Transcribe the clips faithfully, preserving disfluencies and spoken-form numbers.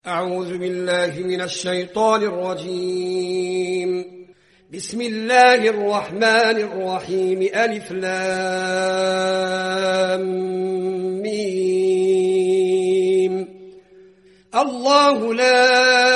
أعوذ بالله من الشيطان الرجيم. بسم الله الرحمن الرحيم. ألف لام ميم. الله لا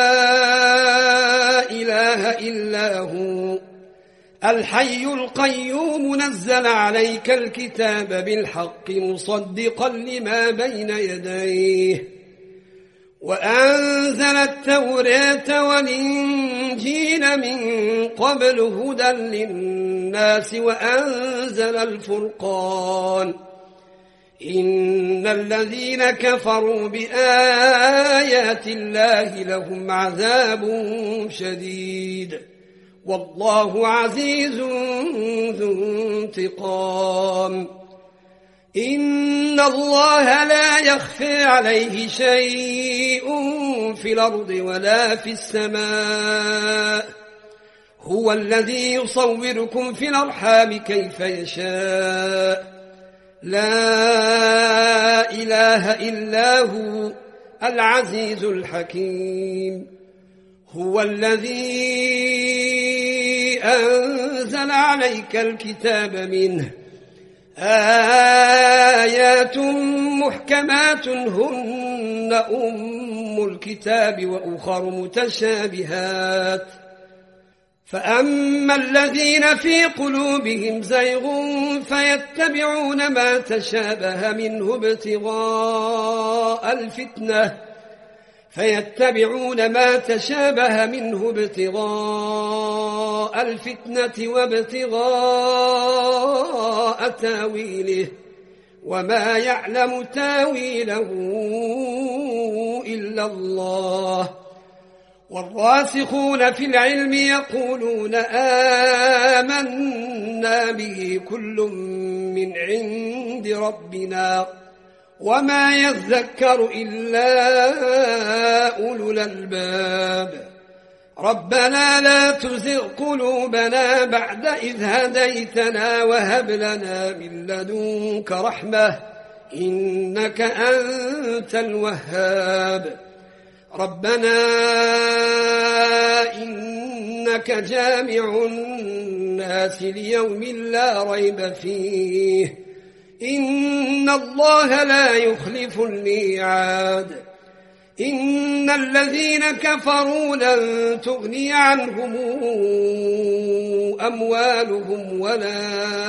إله إلا هو الحي القيوم نزل عليك الكتاب بالحق مصدقا لما بين يديه وأنزل التوراة والإنجيل من قبل هدى للناس وأنزل الفرقان إن الذين كفروا بآيات الله لهم عذاب شديد والله عزيز ذو انتقام. إن الله لا يخفى عليه شيء في الأرض ولا في السماء هو الذي يصوركم في الأرحام كيف يشاء لا إله إلا هو العزيز الحكيم. هو الذي أنزل عليك الكتاب منه آيات محكمات هن أم الكتاب وأخر متشابهات فأما الذين في قلوبهم زيغ فيتبعون ما تشابه منه ابتغاء الفتنة فيتبعون ما تشابه منه ابتغاء الفتنة وابتغاء تاويله وما يعلم تاويله إلا الله. والراسخون في العلم يقولون آمنا به كل من عند ربنا وما يذكر إلا أولو الألباب. ربنا لا تزغ قلوبنا بعد إذ هديتنا وهب لنا من لدنك رحمة إنك أنت الوهاب. ربنا إنك جامع الناس ليوم لا ريب فيه إن الله لا يخلف الميعاد. إن الذين كفروا لن تغني عنهم أموالهم ولا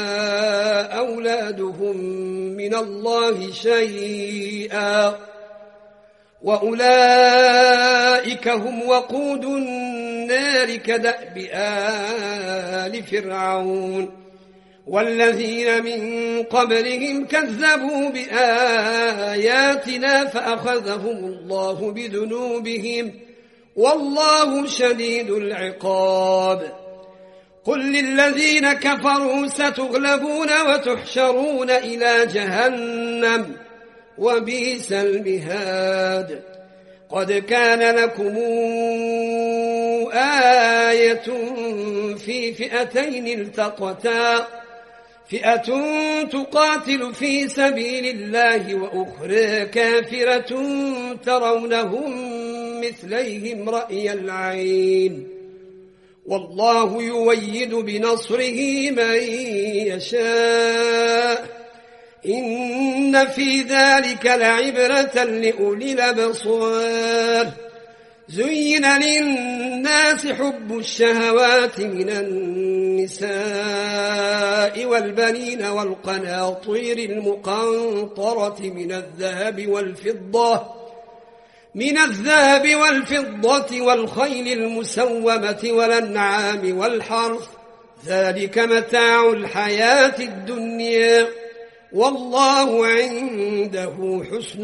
أولادهم من الله شيئا وأولئك هم وقود النار كدأب آل فرعون والذين من قبلهم كذبوا بآياتنا فأخذهم الله بذنوبهم والله شديد العقاب. قل للذين كفروا ستغلبون وتحشرون إلى جهنم وبئس المهاد. قد كان لكم آية في فئتين التقتا فئة تقاتل في سبيل الله وأخرى كافرة ترونهم مثليهم رأي العين والله يؤيد بنصره من يشاء إن في ذلك لعبرة لأولي الأبصار. زين للناس حب الشهوات من النساء والبنين والقناطير المقنطرة من الذهب والفضة من الذهب والفضة والخيل المسومة والأنعام والحرث ذلك متاع الحياة الدنيا والله عنده حسن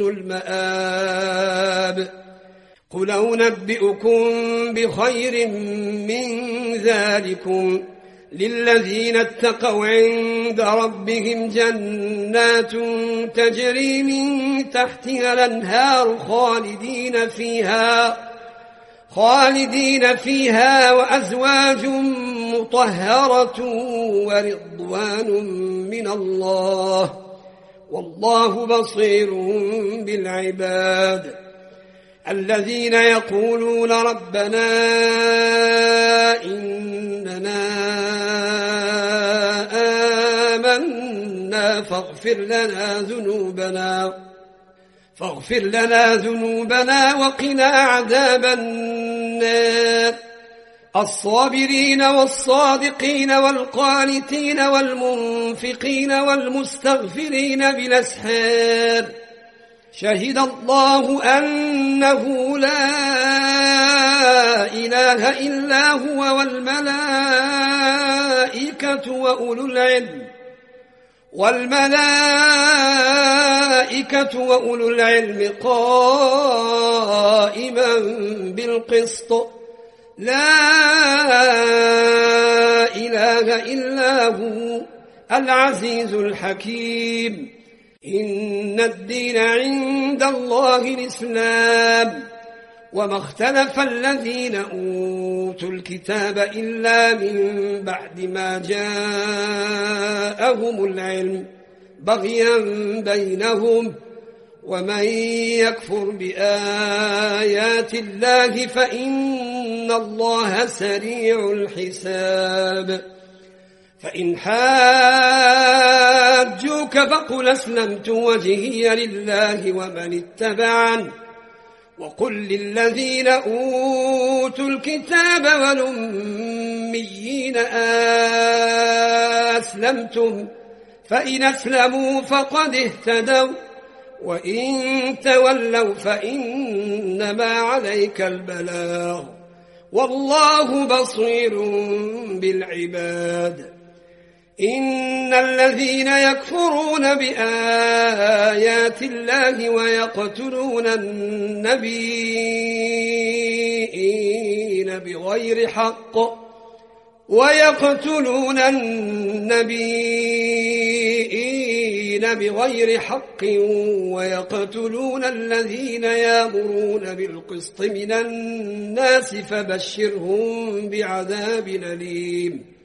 المآب. قل أنبئكم بخير من ذلكم للذين اتقوا عند ربهم جنات تجري من تحتها الأنهار خالدين فيها خالدين فيها وأزواج مطهرة ورضوان من الله والله بصير بالعباد. الذين يقولون ربنا إننا آمنا فاغفر لنا ذنوبنا فاغفر لنا ذنوبنا وقنا عذاب النار الصابرين والصادقين والقانتين والمنفقين والمستغفرين بالأسحار شهد الله أنه لا إله إلا هو والملائكة وأولو العلم والملائكة وأولو العلم قائما بالقسط لا إله إلا هو العزيز الحكيم إن الدين عند الله الإسلام وما اختلف الذين أوتوا الكتاب إلا من بعد ما جاءهم العلم بغيا بينهم ومن يكفر بآيات الله فإن الله سريع الحساب فإن حاجوك فقل أسلمت وجهي لله ومن اتبعن وقل للذين أوتوا الكتاب والأميين أسلمتم فإن أسلموا فقد اهتدوا وإن تولوا فإنما عليك البلاغ والله بصير بالعباد إن الذين يكفرون بآيات الله ويقتلون النبيين بغير حق ويقتلون النبيين بغير حق ويقتلون الذين يأمرون بالقسط من الناس فبشرهم بعذاب أليم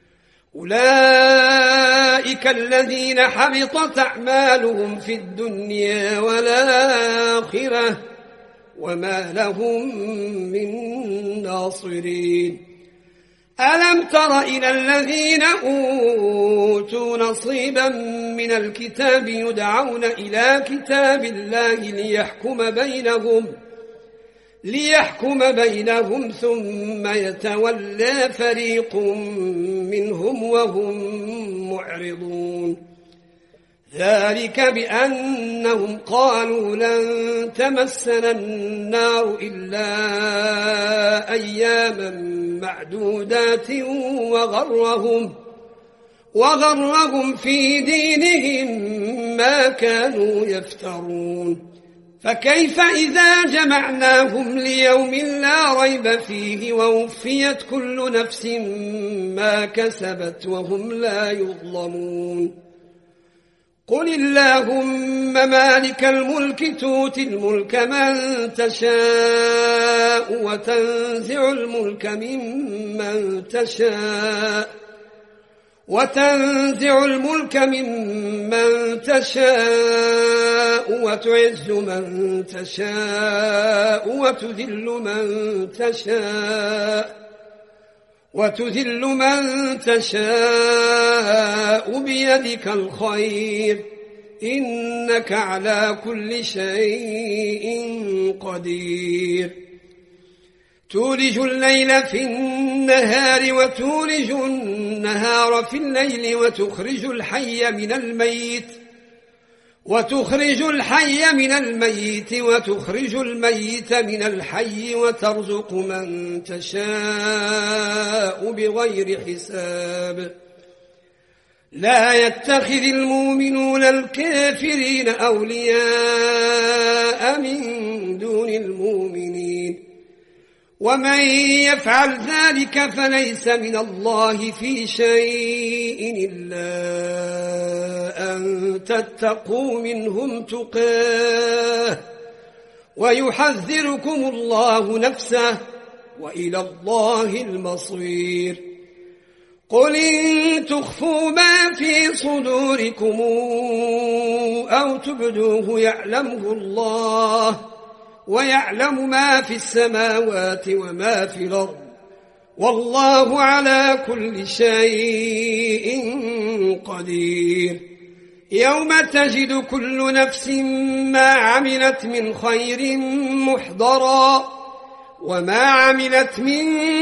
أولئك الذين حبطت أعمالهم في الدنيا والآخرة وما لهم من ناصرين ألم تر إلى الذين أوتوا نصيبا من الكتاب يدعون إلى كتاب الله ليحكم بينهم ليحكم بينهم ثم يتولى فريق منهم وهم معرضون ذلك بأنهم قالوا لن تمسنا النار إلا أياما معدودات وغرهم وغرهم في دينهم ما كانوا يفترون فكيف إذا جمعناهم ليوم لا ريب فيه ووفيت كل نفس ما كسبت وهم لا يظلمون قل اللهم مالك الملك تؤتي الملك من تشاء وتنزع الملك ممن تشاء وتنزع الملك ممن تشاء وتعز من تشاء وتذل من تشاء وتذل من تشاء بيدك الخير إنك على كل شيء قدير تولج الليل في النهار وتولج النهار في الليل وتخرج الحي من الميت وتخرج الحي من الميت وتخرج الميت من الحي وترزق من تشاء بغير حساب لا يتخذ المؤمنون الكافرين أولياء من دون المؤمنين ومن يفعل ذلك فليس من الله في شيء إلا أن تتقوا منهم تقاه ويحذركم الله نفسه وإلى الله المصير قل إن تخفوا ما في صدوركم أو تبدوه يعلمه الله ويعلم ما في السماوات وما في الأرض والله على كل شيء قدير. يوم تجد كل نفس ما عملت من خير محضرا وما عملت من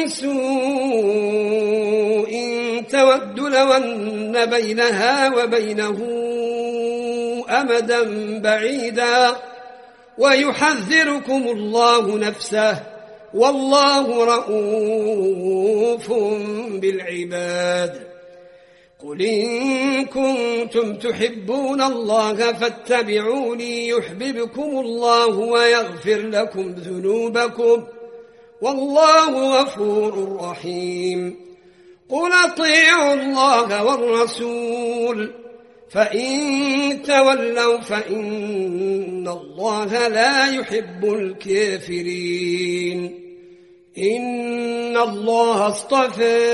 سوء تود لو أن بينها وبينه أمدا بعيدا ويحذركم الله نفسه والله رؤوف بالعباد. قل إن كنتم تحبون الله فاتبعوني يحببكم الله ويغفر لكم ذنوبكم والله غفور رحيم. قل اطيعوا الله والرسول فإن تولوا فإن الله لا يحب الكافرين. إن الله اصطفى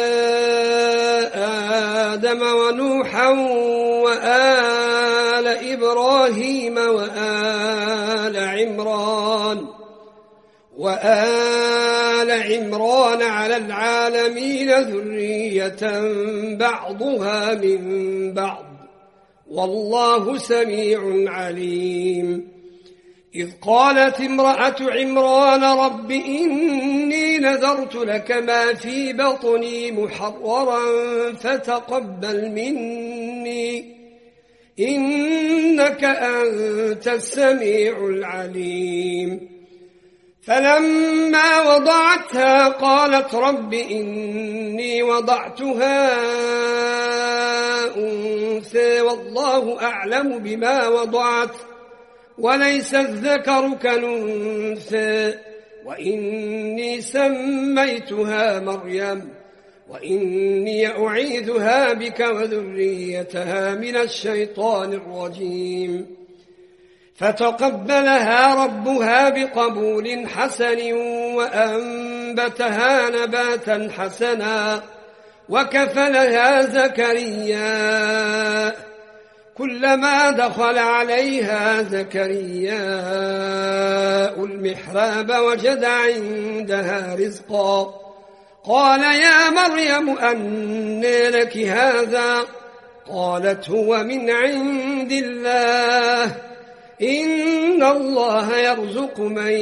آدم ونوحا وآل إبراهيم وآل عمران وآل عمران على العالمين ذرية بعضها من بعض والله سميع عليم. إذ قالت امرأة عمران رب إني نذرت لك ما في بطني محررا فتقبل مني إنك أنت السميع العليم. فلما وضعتها قالت رب إني وضعتها أنثى والله أعلم بما وضعت وليس الذكر كالأنثى وإني سميتها مريم وإني أعيذها بك وذريتها من الشيطان الرجيم. فتقبلها ربها بقبول حسن وأنبتها نباتا حسنا وكفلها زكريا كلما دخل عليها زكرياء المحراب وجد عندها رزقا قال يا مريم أنى لك هذا قالت هو من عند الله إن الله يرزق من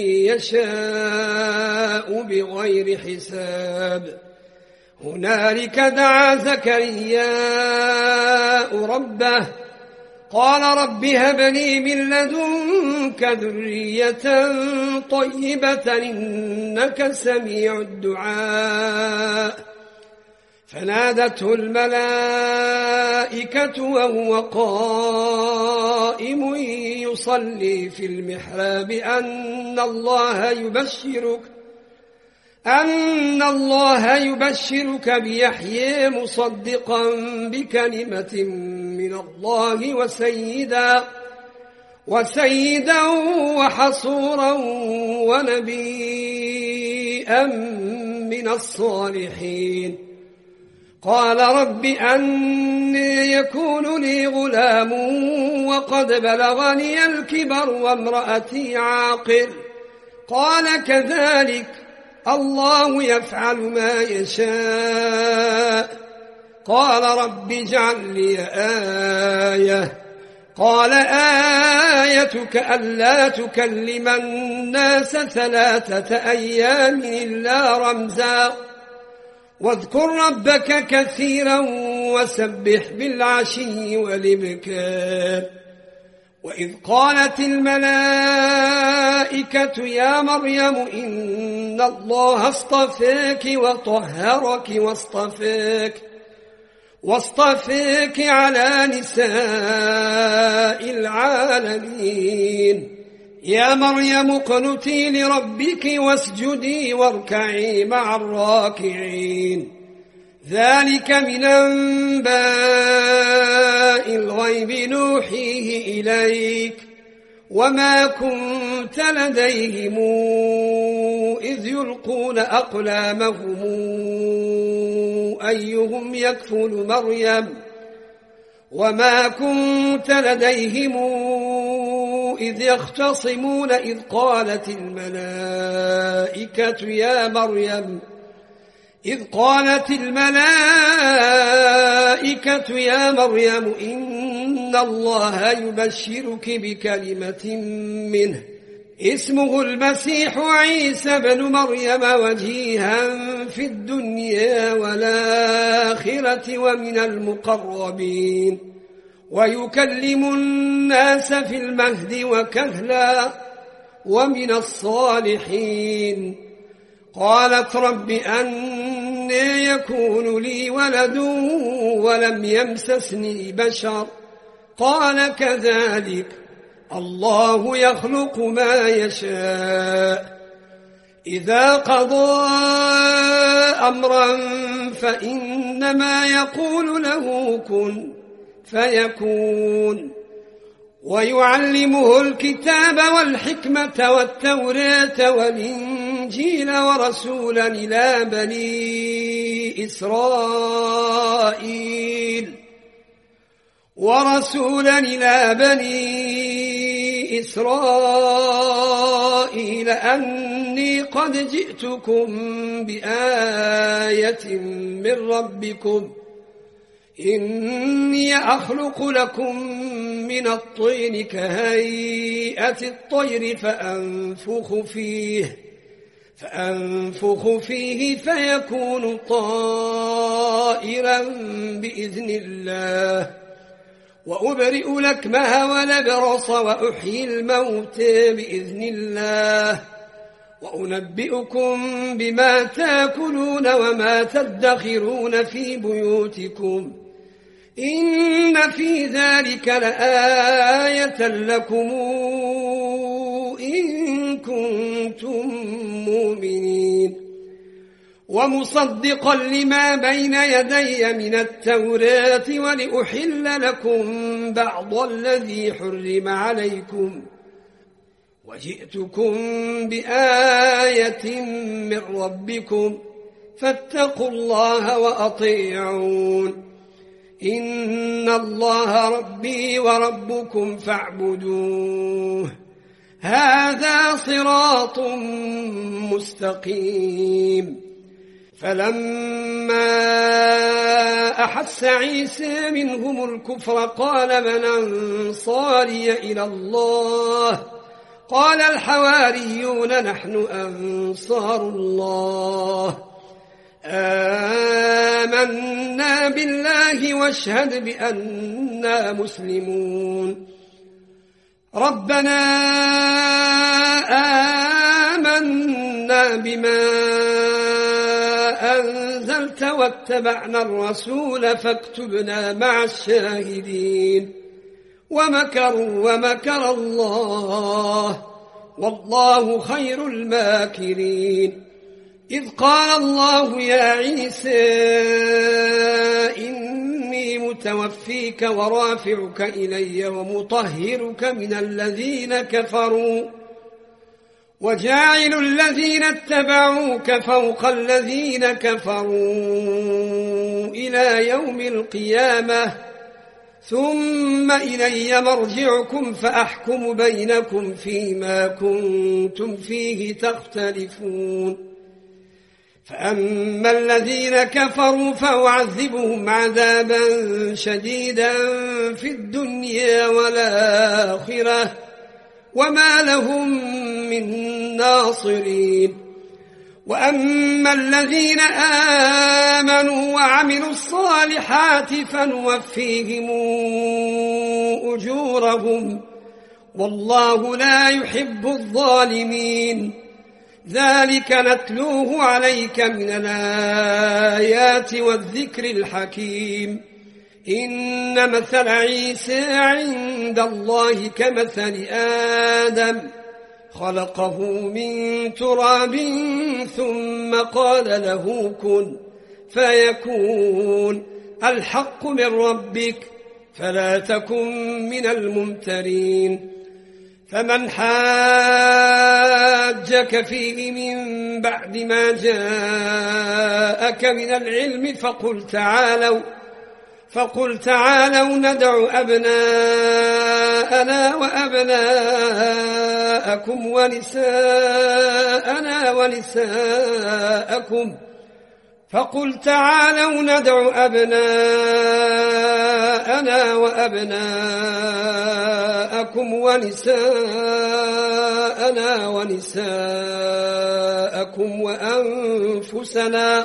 يشاء بغير حساب. هنالك دعا زكرياء ربه قال رب هب لي من لدنك ذرية طيبة إنك سميع الدعاء. فنادته الملائكة وهو قائم يصلي في المحراب أن الله يبشرك أن الله يبشرك بيحيى مصدقا بكلمة من الله وسيدا وسيدا وحصورا ونبيا من الصالحين. قال رب أنى يكون لي غلام وقد بلغني الكبر وامرأتي عاقر قال كذلك الله يفعل ما يشاء. قال رب اجعل لي آية قال آيتك ألا تكلم الناس ثلاثة أيام إلا رمزا واذكر ربك كثيرا وسبح بالعشي والإبكار. وإذ قالت الملائكة يا مريم إن الله اصطفاك وطهرك واصطفاك واصطفاك على نساء العالمين. يا مريم اقنتي لربك واسجدي واركعي مع الراكعين. ذلك من أنباء الغيب نوحيه إليك وما كنت لديهم إذ يلقون أقلامهم أيهم يكفل مريم وما كنت لديهم إذ يختصمون إذ قالت الملائكة يا مريم إذ قالت الملائكة يا مريم إن الله يبشرك بكلمة منه اسمه المسيح عيسى بن مريم وجيها في الدنيا والآخرة ومن المقربين ويكلم الناس في المهد وكهلا ومن الصالحين. قالت رب أنى يكون لي ولد ولم يمسسني بشر قال كذلك الله يخلق ما يشاء إذا قضى أمرا فإنما يقول له كن فيكون. ويعلمه الكتاب والحكمة والتوراة والإنجيل ورسولا إلى بني إسرائيل ورسولا إلى بني إسرائيل أني قد جئتكم بآية من ربكم إني أخلق لكم من الطين كهيئة الطير فأنفخ فيه فأنفخ فيه فيكون طائرا بإذن الله وأبرئ الأكمه والأبرص وأحيي الموت بإذن الله وأنبئكم بما تأكلون وما تدخرون في بيوتكم إن في ذلك لآية لكم إن كنتم مؤمنين. ومصدقا لما بين يدي من التوراة ولأحل لكم بعض الذي حرم عليكم وجئتكم بآية من ربكم فاتقوا الله وأطيعون إن الله ربي وربكم فاعبدوه هذا صراط مستقيم. فلما أحس عيسى منهم الكفر قال من أنصاري إلى الله قال الحواريون نحن أنصار الله آمنا بالله واشهد بأننا مسلمون. ربنا آمنا بما أنزلت واتبعنا الرسول فاكتبنا مع الشاهدين. ومكروا ومكر الله والله خير الماكرين. إذ قال الله يا عيسى إني متوفيك ورافعك إلي ومطهرك من الذين كفروا وجاعل الذين اتبعوك فوق الذين كفروا إلى يوم القيامة ثم إلي مرجعكم فأحكم بينكم فيما كنتم فيه تختلفون. فأما الذين كفروا فأعذبهم عذابا شديدا في الدنيا والآخرة وما لهم من ناصرين. وأما الذين آمنوا وعملوا الصالحات فنوفيهم أجورهم والله لا يحب الظالمين. ذلك نتلوه عليك من الآيات والذكر الحكيم. إن مثل عيسى عند الله كمثل آدم خلقه من تراب ثم قال له كن فيكون. الحق من ربك فلا تكن من الممترين. فمن حاجك فيه من بعد ما جاءك من العلم فقل تعالوا فقل تعالوا ندع أبناءنا أبناءنا وأبناءكم ونساءنا ونساءكم فقل تعالوا ندع أبناءنا وأبناءكم ونساءنا ونساءكم وأنفسنا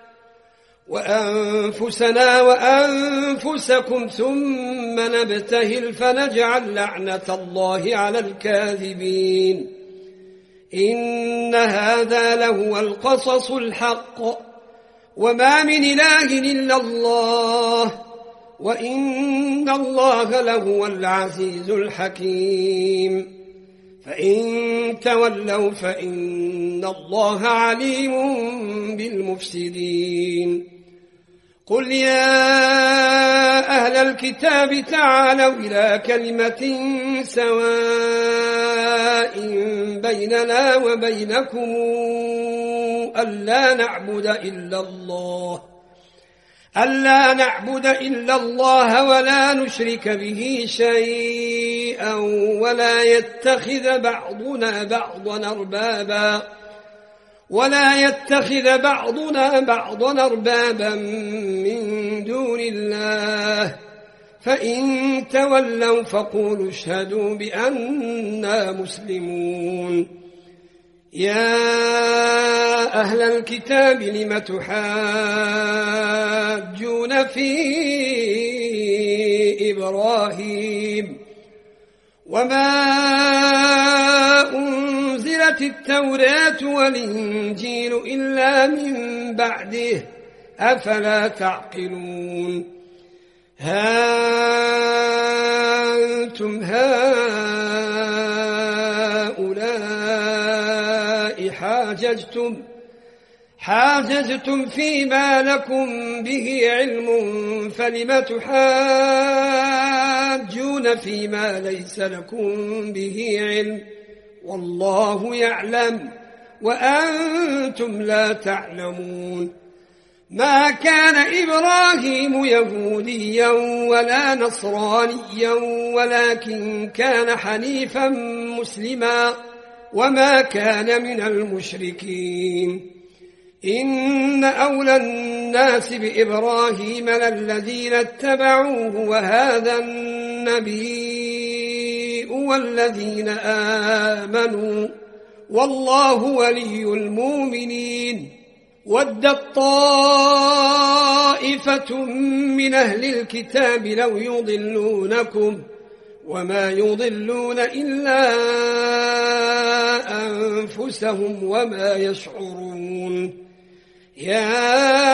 وأنفسنا وأنفسكم ثم نبتهل فنجعل لعنة الله على الكاذبين إن هذا لهو القصص الحق وما من إله إلا الله وإن الله لهو العزيز الحكيم فإن تولوا فإن الله عليم بالمفسدين قل يا أهل الكتاب تعالوا إلى كلمة سواء بيننا وبينكم ألا نعبد إلا الله ألا نعبد إلا الله ولا نشرك به شيئا ولا يتخذ بعضنا بعضا أربابا ولا يتخذ بعضنا بعضا أربابا من دون الله فإن تولوا فقولوا اشهدوا بأننا مسلمون يا أهل الكتاب لم تحاجون في إبراهيم وما أنزلت التوراة والإنجيل إلا من بعده أفلا تعقلون ها أنتم هؤلاء حاججتم حاججتم فيما لكم به علم فلم تحاجون فيما ليس لكم به علم والله يعلم وأنتم لا تعلمون ما كان إبراهيم يهوديا ولا نصرانيا ولكن كان حنيفا مسلما وما كان من المشركين إن أولى الناس بإبراهيم للذين اتبعوه وهذا النبي والذين آمنوا والله ولي المؤمنين ودت طائفة من أهل الكتاب لو يضلونكم وما يضلون إلا أنفسهم وما يشعرون يا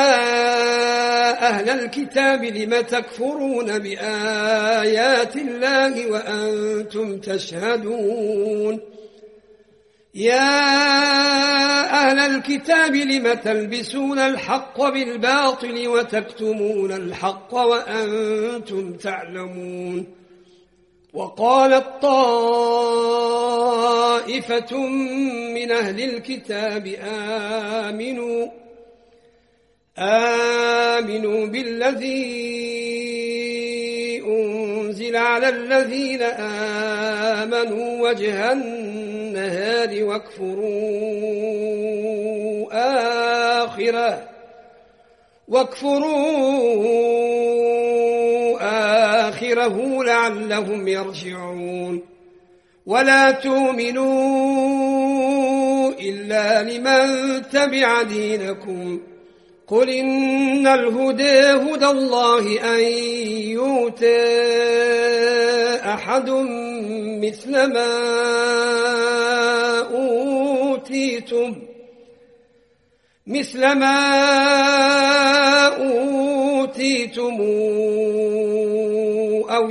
أهل الكتاب لم تكفرون بآيات الله وأنتم تشهدون يا أهل الكتاب لم تلبسون الحق بالباطل وتكتمون الحق وأنتم تعلمون وقالت طائفة من أهل الكتاب آمنوا آمنوا بالذي أنزل على الذين آمنوا وجه النهار واكفروا آخره واكفروا آخره لعلهم يرجعون ولا تؤمنوا إلا لمن تبع دينكم قل إن الهدى هدى الله أن يؤتى أحد مثل ما أوتيتم مثل ما أوتيتم أو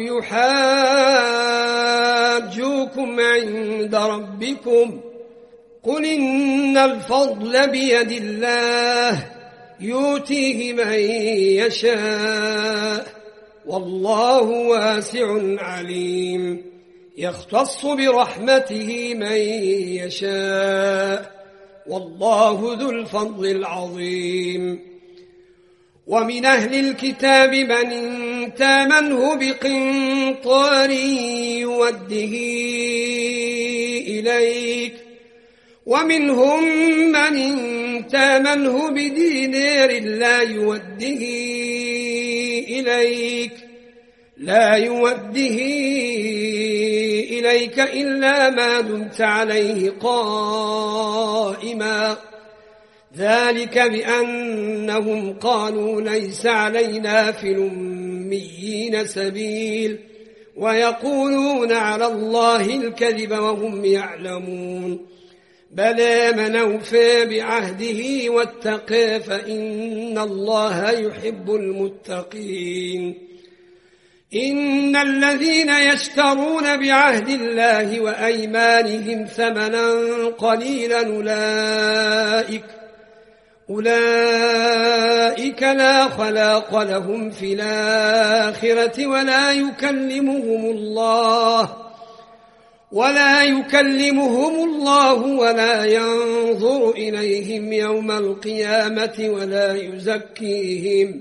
يحاجوكم عند ربكم قل إن الفضل بيد الله يؤتيه من يشاء والله واسع عليم يختص برحمته من يشاء والله ذو الفضل العظيم ومن أهل الكتاب من إن تامنه بقنطار يوده إليك ومنهم من إن تامنه بدينار لا يوده إليك لا يوده إليك إلا ما دمت عليه قائما ذلك بأنهم قالوا ليس علينا في الأميين سبيل ويقولون على الله الكذب وهم يعلمون بلى من أوفى بعهده واتقى فإن الله يحب المتقين إن الذين يشترون بعهد الله وأيمانهم ثمنا قليلا أولئك أولئك لا خلاق لهم في الآخرة ولا يكلمهم الله ولا يكلمهم الله ولا ينظر إليهم يوم القيامة ولا يزكيهم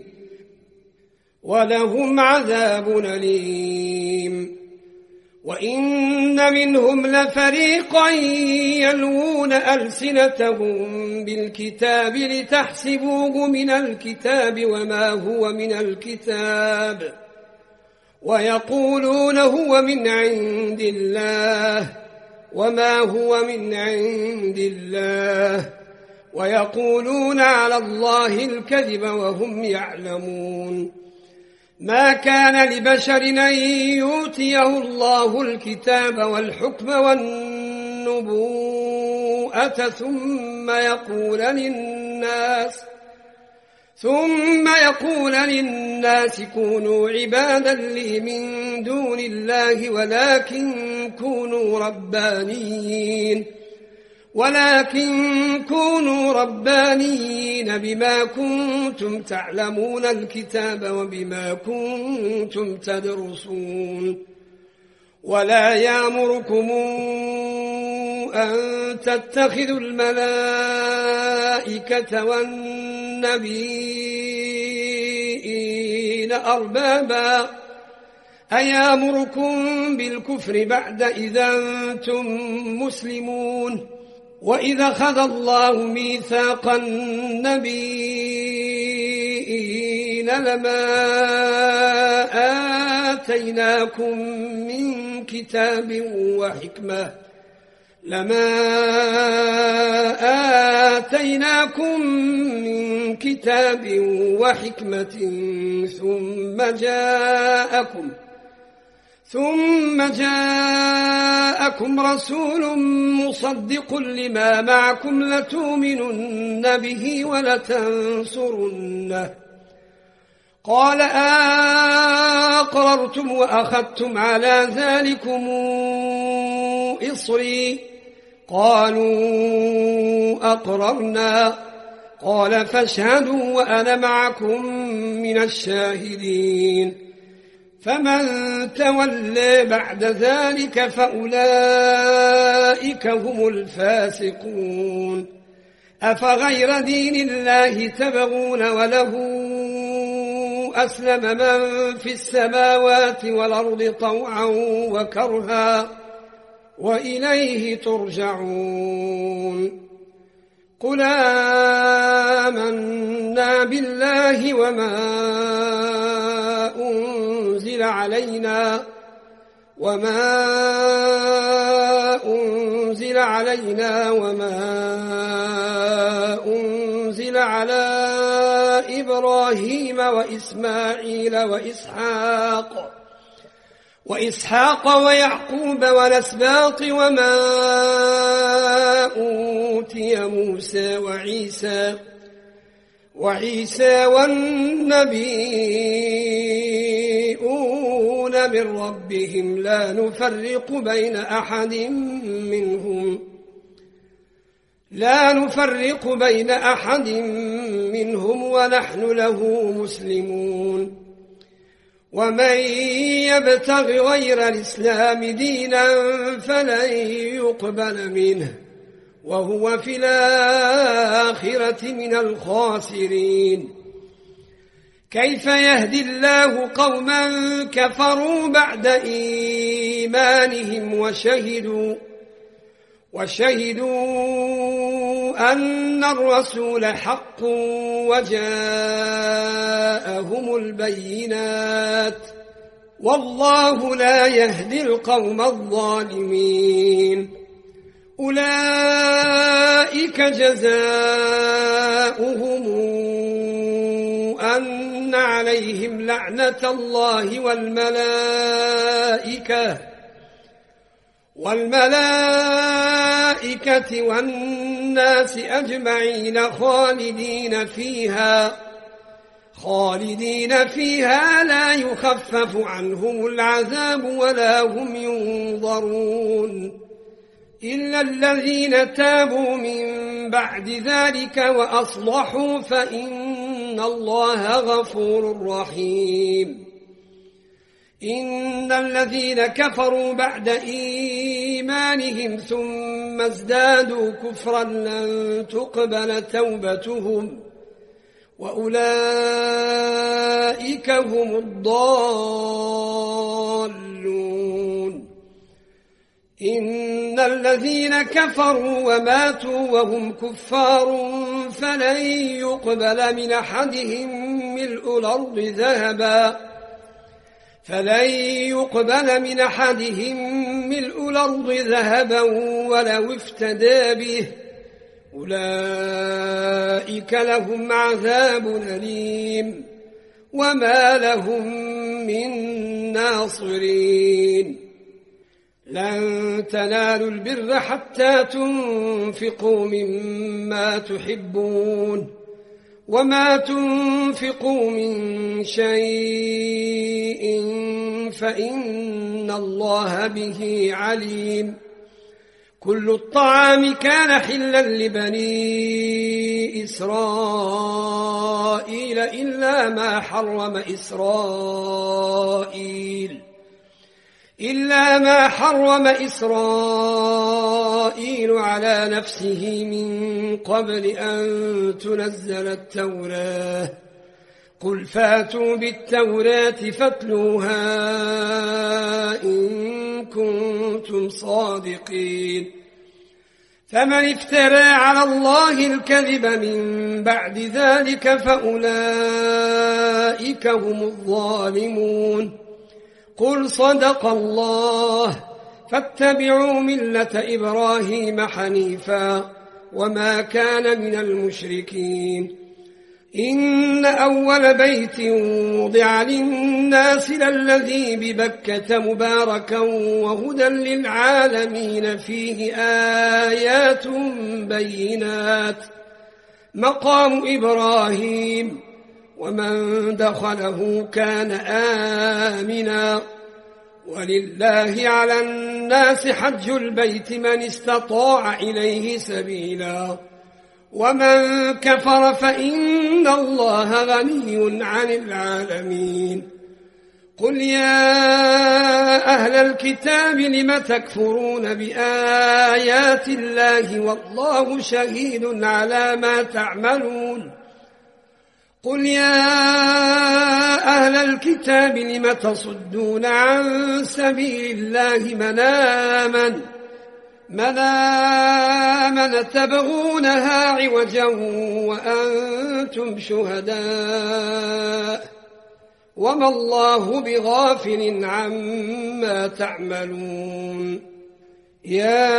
ولهم عذاب أليم وإن منهم لفريقا يلوون ألسنتهم بالكتاب لتحسبوه من الكتاب وما هو من الكتاب ويقولون هو من عند الله وما هو من عند الله ويقولون على الله الكذب وهم يعلمون ما كان لبشر أن يؤتيه الله الكتاب والحكم والنبوءة ثم يقول للناس ثم يقول للناس كونوا عبادا لي من دون الله ولكن كونوا ربانيين ولكن كونوا ربانيين بما كنتم تعلمون الكتاب وبما كنتم تدرسون ولا يأمركم أن تتخذوا الملائكة والنبيين أربابا أيامركم بالكفر بعد إذا أنتم مسلمون وإذا أخذ الله ميثاق النبيين لما آتيناكم من كتاب وحكمة لما آتيناكم من كتاب وحكمة ثم جاءكم ثم جاءكم رسول مصدق لما معكم لتؤمنن به ولتنصرنه قال أقررتم وأخذتم على ذلكم إصري قالوا أقررنا قال فاشهدوا وأنا معكم من الشاهدين فمن تولى بعد ذلك فأولئك هم الفاسقون أفغير دين الله تبغون وله أسلم من في السماوات والأرض طوعا وكرها وإليه ترجعون قل آمنا بالله وما أنزل علينا وما أنزل علينا وما أنزل على إبراهيم وإسماعيل وإسحاق وإسحاق ويعقوب والأسباط وما أوتي موسى وعيسى وعيسى والنبيون من ربهم لا نفرق بين أحد منهم لا نفرق بين أحد منهم ونحن له مسلمون ومن يبتغ غير الإسلام دينا فلن يقبل منه وهو في الآخرة من الخاسرين كيف يهدي الله قوما كفروا بعد إيمانهم وشهدوا وشهدوا أن الرسول حق وجاءهم البينات والله لا يهدي القوم الظالمين. أولئك جزاؤهم أن عليهم لعنة الله والملائكة والملائكة والناس أجمعين خالدين فيها خالدين فيها لا يخفف عنهم العذاب ولا هم ينظرون إلا الذين تابوا من بعد ذلك وأصلحوا فإن الله غفور رحيم. إن الذين كفروا بعد إيمانهم ثم ازدادوا كفرا لن تقبل توبتهم وأولئك هم الضالون. إن الذين كفروا وماتوا وهم كفار فلن يقبل من أحدهم ملء الأرض ذهبا فلن يقبل من أحدهم ملء الأرض ذهبا ولو افتدى به أولئك لهم عذاب أليم وما لهم من ناصرين. لن تنالوا البر حتى تنفقوا مما تحبون وما تنفقوا من شيء فإن الله به عليم. كل الطعام كان حلا لبني إسرائيل إلا ما حرم إسرائيل إلا ما حرم إسرائيل على نفسه من قبل أن تنزل التوراة. قل فاتوا بالتوراة فاتلوها إن كنتم صادقين. فمن افترى على الله الكذب من بعد ذلك فأولئك هم الظالمون. قل صدق الله فاتبعوا ملة إبراهيم حنيفا وما كان من المشركين. إن أول بيت وضع للناس للذي ببكة مباركا وهدى للعالمين فيه آيات بينات مقام إبراهيم ومن دخله كان آمنا ولله على الناس حج البيت من استطاع إليه سبيلا ومن كفر فإن الله غني عن العالمين. قل يا أهل الكتاب لم تكفرون بآيات الله والله شهيد على ما تعملون. قل يا أهل الكتاب لم تصدون عن سبيل الله من آمن من آمن تبغونها عوجا وأنتم شهداء وما الله بغافل عما تعملون. يا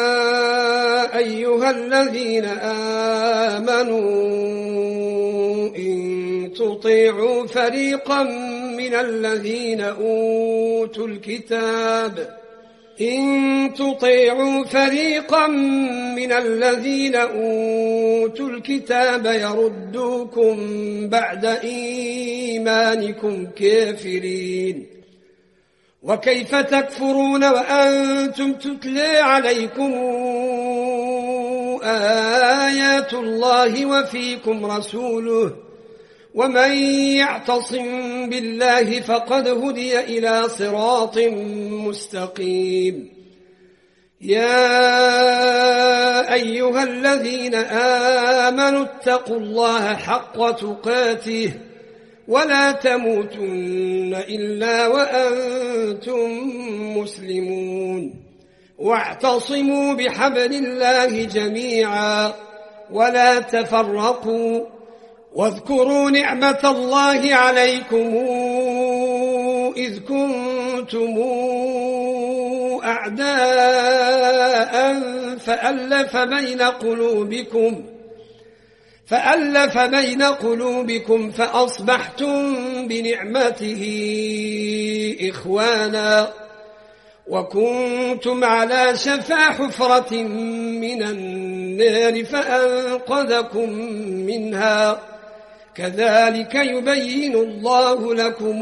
أيها الذين آمنوا إن تطيعوا فريقا من الذين أوتوا الكتاب إن تطيعوا فريقا من الذين أوتوا الكتاب يردوكم بعد إيمانكم كافرين. وكيف تكفرون وأنتم تتلى عليكم آيات الله وفيكم رسوله ومن يعتصم بالله فقد هدي إلى صراط مستقيم. يا أيها الذين آمنوا اتقوا الله حق تقاته ولا تموتن إلا وأنتم مسلمون واعتصموا بحبل الله جميعا ولا تفرقوا واذكروا نعمة الله عليكم إذ كنتم أعداء فألف بين قلوبكم فألف بين قلوبكم فأصبحتم بنعمته إخوانا وكنتم على شفا حفرة من النار فأنقذكم منها كذلك يبين الله لكم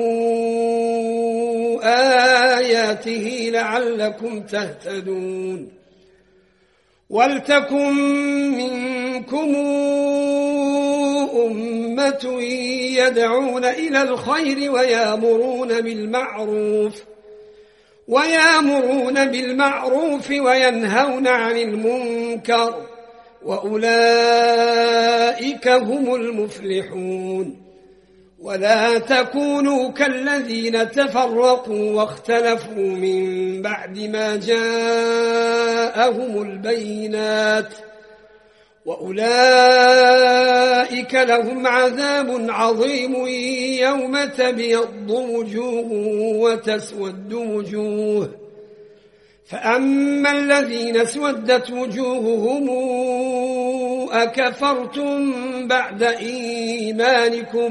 آياته لعلكم تهتدون ولتكن منكم أمة يدعون إلى الخير ويأمرون بالمعروف ويأمرون بالمعروف وينهون عن المنكر وأولئك هم المفلحون ولا تكونوا كالذين تفرقوا واختلفوا من بعد ما جاءهم البينات وأولئك لهم عذاب عظيم يوم تبيض وجوه وتسود وجوه فأما الذين اسودت وجوههم أكفرتم بعد إيمانكم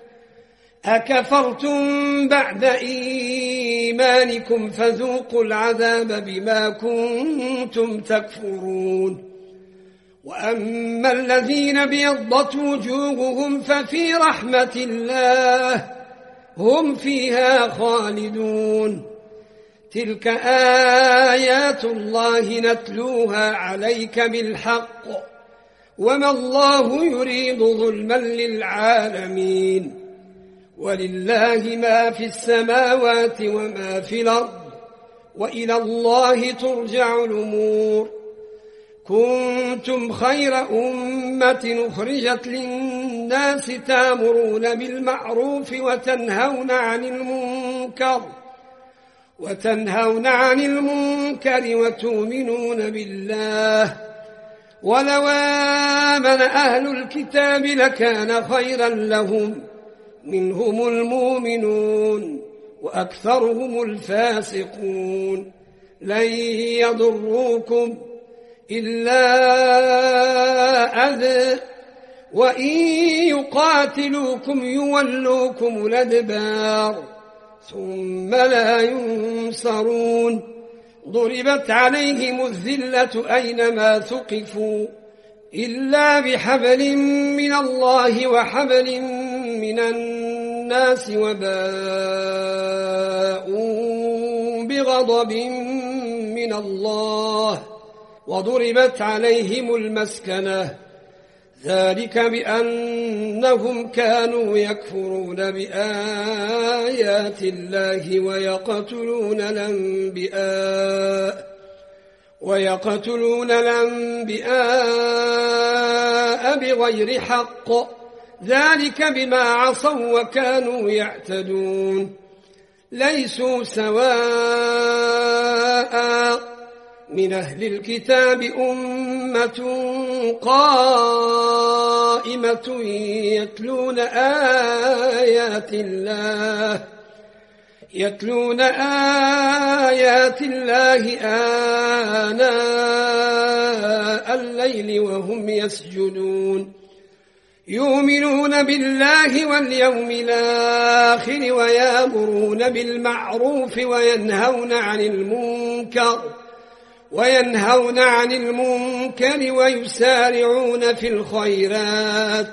أكفرتم بعد إيمانكم فذوقوا العذاب بما كنتم تكفرون وأما الذين بيضت وجوههم ففي رحمة الله هم فيها خالدون تلك آيات الله نتلوها عليك بالحق وما الله يريد ظلما للعالمين ولله ما في السماوات وما في الأرض وإلى الله ترجع الأمور كنتم خير أمة أخرجت للناس تأمرون بالمعروف وتنهون عن المنكر وتنهون عن المنكر وتؤمنون بالله ولو آمن أهل الكتاب لكان خيرا لهم منهم المؤمنون وأكثرهم الفاسقون لن يضروكم إلا أذى وإن يقاتلوكم يولوكم الأدبار ثم لا ينصرون ضربت عليهم الذلة أينما ثقفوا إلا بحبل من الله وحبل من الناس وباءوا بغضب من الله وضربت عليهم المسكنة ذلك بأنهم كانوا يكفرون بآيات الله ويقتلون الأنبياء ويقتلون الأنبياء بغير حق ذلك بما عصوا وكانوا يعتدون ليسوا سواء من أهل الكتاب أمة قائمة يتلون آيات الله يتلون آيات الله آناء الليل وهم يسجدون يؤمنون بالله واليوم الآخر ويأمرون بالمعروف وينهون عن المنكر وينهون عن المنكر ويسارعون في الخيرات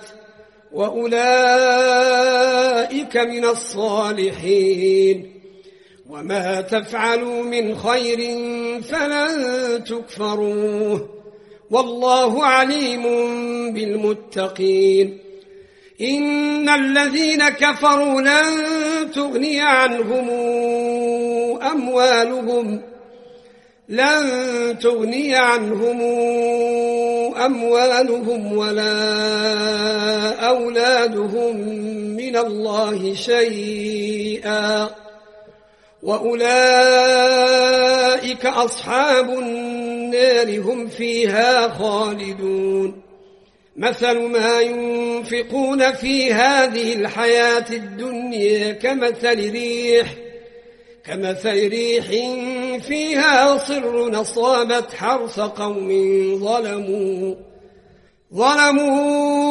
وأولئك من الصالحين وما تفعلوا من خير فلن تكفروه والله عليم بالمتقين إن الذين كفروا لن تغني عنهم أموالهم لن تغني عنهم أموالهم ولا أولادهم من الله شيئا وأولئك أصحاب النار هم فيها خالدون مثل ما ينفقون في هذه الحياة الدنيا كمثل ريح كمثل ريح فيها صر أصابت حرث قوم ظلموا ظلموا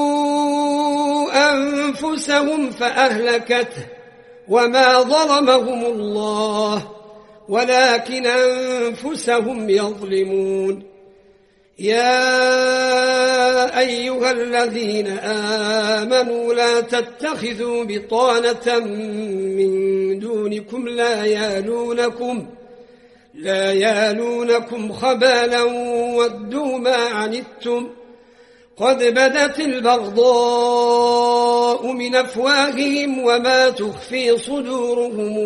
أنفسهم فأهلكته وما ظلمهم الله ولكن أنفسهم يظلمون يا أيها الذين آمنوا لا تتخذوا بطانة من دونكم لا يالونكم لا يالونكم خبالا ودوا ما عنتم قد بدت البغضاء من أفواههم وما تخفي صدورهم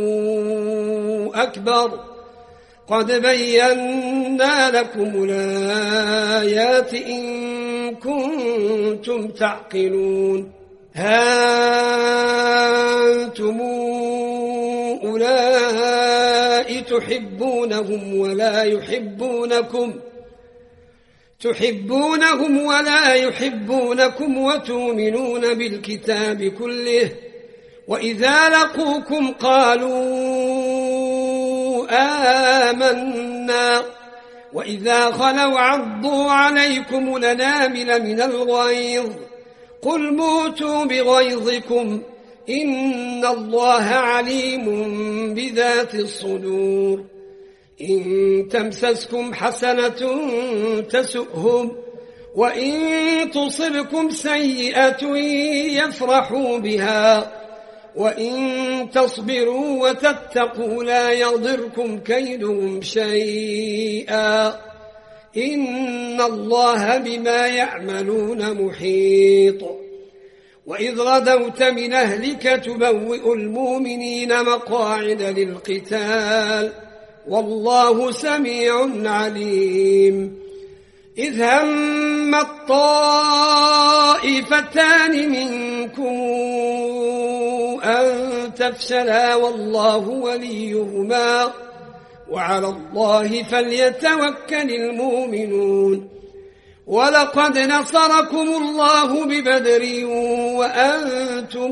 أكبر قد بينا لكم الآيات إن كنتم تعقلون ها أنتم أولئك تحبونهم ولا يحبونكم تحبونهم ولا يحبونكم وتؤمنون بالكتاب كله وإذا لقوكم قالوا آمنا وإذا خلوا عضوا عليكم الأنامل من الغيظ قل موتوا بغيظكم إن الله عليم بذات الصدور إن تمسسكم حسنة تسؤهم وإن تصبكم سيئة يفرحوا بها وإن تصبروا وتتقوا لا يضركم كيدهم شيئا إن الله بما يعملون محيط وإذ غدوت من أهلك تبوئ المؤمنين مقاعد للقتال والله سميع عليم إذ هم الطائفتان منكم أن تفشلا والله وليهما وعلى الله فليتوكل المؤمنون ولقد نصركم الله ببدر وأنتم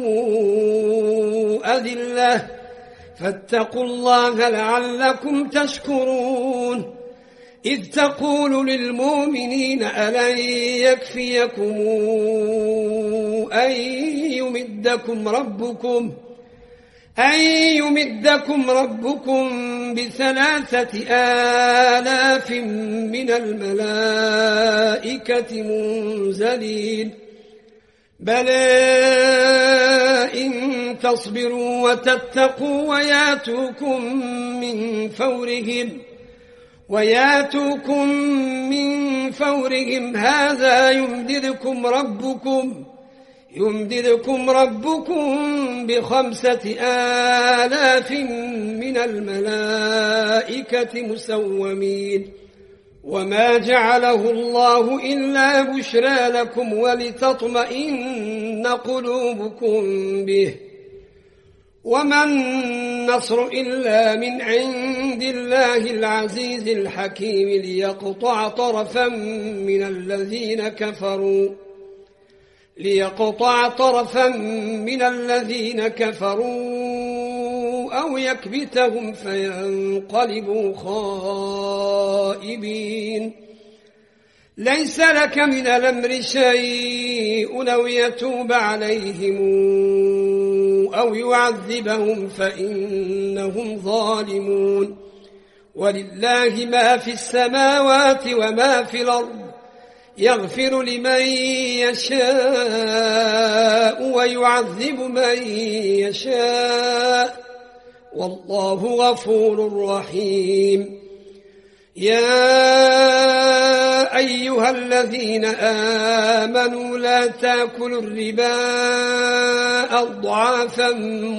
أذلة فاتقوا الله لعلكم تشكرون إذ تقول للمؤمنين ألن يكفيكم أن يمدكم ربكم أن يمدكم ربكم بثلاثة آلاف من الملائكة منزلين بلى إن تصبروا وتتقوا وياتوكم من فورهم وياتوكم من فورهم هذا يمددكم ربكم يمددكم ربكم بخمسة آلاف من الملائكة مسومين وما جعله الله إلا بشرى لكم ولتطمئن قلوبكم به وما النصر إلا من عند الله العزيز الحكيم ليقطع طرفا من الذين كفروا ليقطع طرفا من الذين كفروا أو يكبتهم فينقلبوا خائبين ليس لك من الأمر شيء أو يتوب عليهم أو يعذبهم فإنهم ظالمون ولله ما في السماوات وما في الأرض يغفر لمن يشاء ويعذب من يشاء والله غفور رحيم يا أيها الذين آمنوا لا تأكلوا الربا أضعافا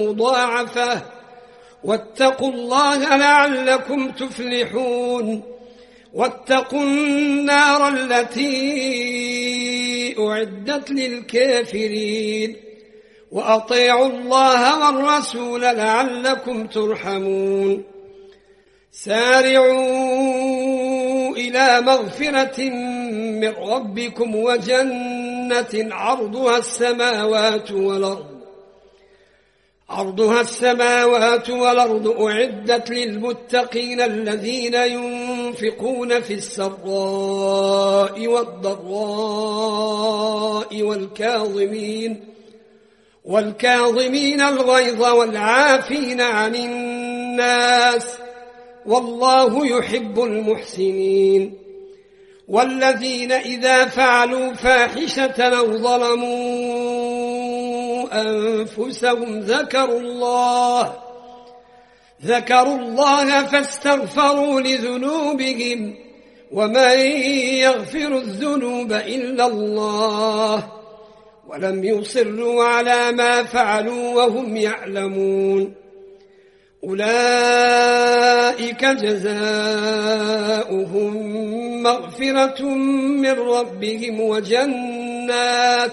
مضاعفة واتقوا الله لعلكم تفلحون واتقوا النار التي أعدت للكافرين وأطيعوا الله والرسول لعلكم ترحمون سارعوا إلى مغفرة من ربكم وجنة عرضها السماوات والأرض عرضها السماوات والأرض أعدت للمتقين الذين ينفقون في السراء والضراء والكاظمين والكاظمين الغيظ والعافين عن الناس والله يحب المحسنين والذين إذا فعلوا فاحشة أو ظلموا أنفسهم ذكروا الله ذكروا الله فاستغفروا لذنوبهم ومن يغفر الذنوب إلا الله ولم يصروا على ما فعلوا وهم يعلمون أولئك جزاؤهم مغفرة من ربهم وجنات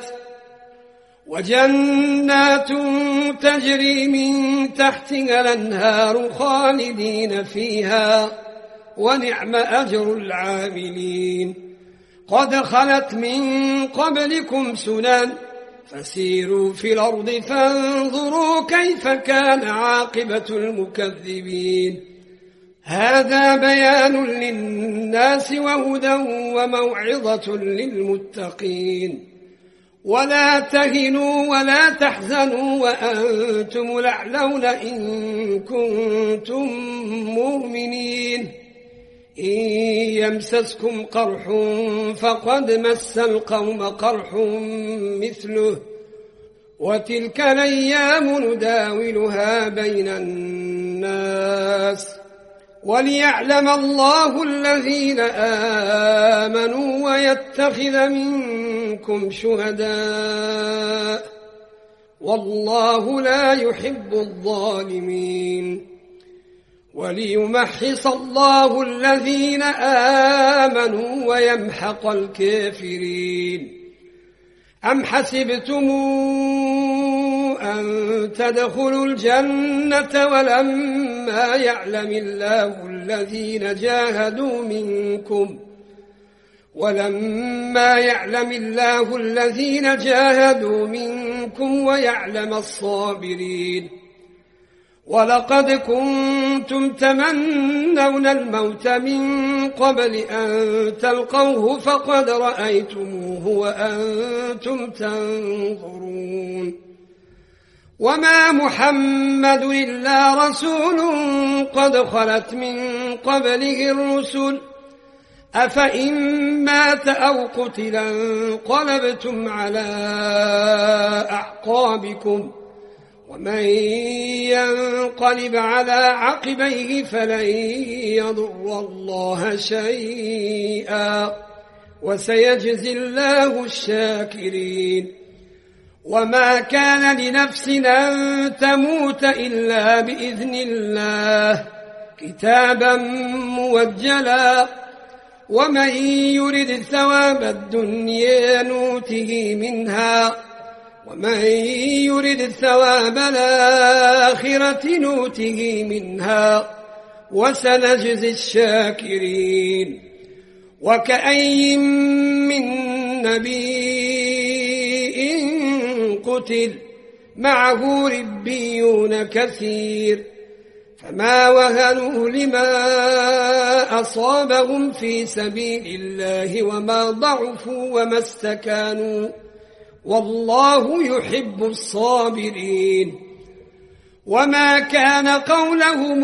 وجنات تجري من تحتها الأنهار خالدين فيها ونعم أجر العاملين قد خلت من قبلكم سنن فسيروا في الأرض فانظروا كيف كان عاقبة المكذبين هذا بيان للناس وهدى وموعظة للمتقين ولا تهنوا ولا تحزنوا وأنتم الأعلون إن كنتم مؤمنين إن يمسسكم قرح فقد مس القوم قرح مثله وتلك الأيام نداولها بين الناس وليعلم الله الذين آمنوا ويتخذ منكم شهداء والله لا يحب الظالمين وليمحص الله الذين آمنوا ويمحق الكافرين أم حسبتم أن تدخلوا الجنة ولما يعلم الله الذين جاهدوا منكم ولما يعلم الله الذين جاهدوا منكم ويعلم الصابرين ولقد كنتم تمنون الموت من قبل أن تلقوه فقد رأيتموه وأنتم تنظرون وما محمد إلا رسول قد خلت من قبله الرسل أفإن مات أو قتل انقلبتم على أعقابكم ومن ينقلب على عقبيه فلن يضر الله شيئا وسيجزي الله الشاكرين وما كان لنفس أن تموت إلا بإذن الله كتابا موجلا ومن يرد ثواب الدنيا نوته منها ومن يرد ثواب الآخرة نوته منها وسنجزي الشاكرين وكأي من نبي قتل معه ربيون كثير فما وهنوا لما أصابهم في سبيل الله وما ضعفوا وما استكانوا والله يحب الصابرين وما كان قولهم